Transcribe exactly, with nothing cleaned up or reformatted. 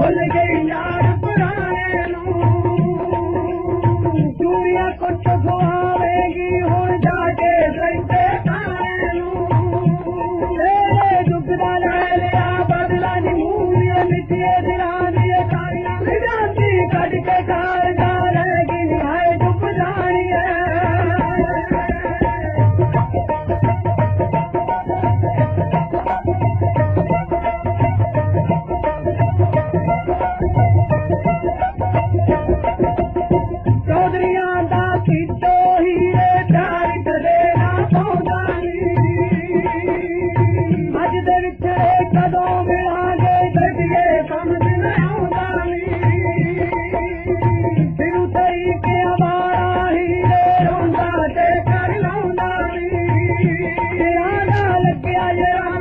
भुल गई यार पुराने नू चूड़ियां कुछ खुआवेगी हुण जाके सजदे ताने नू तेरे दुख दा लै लिया बदला नी मूलियां मिट्टिए दिलां दिए कारियां जाती कट के कार जा रहेगी निहाए डुब जानी है चौधरियां दा सीटो हीरे प्यार कदे ना पौंदा नी अज दे विछड़े कदों मिलांगे दर्दिए समझ न आउंदा नी सिरू सही के हमारा हीरे रोंदा ते कर लाउंदा नी तेरा ना लग्या जरा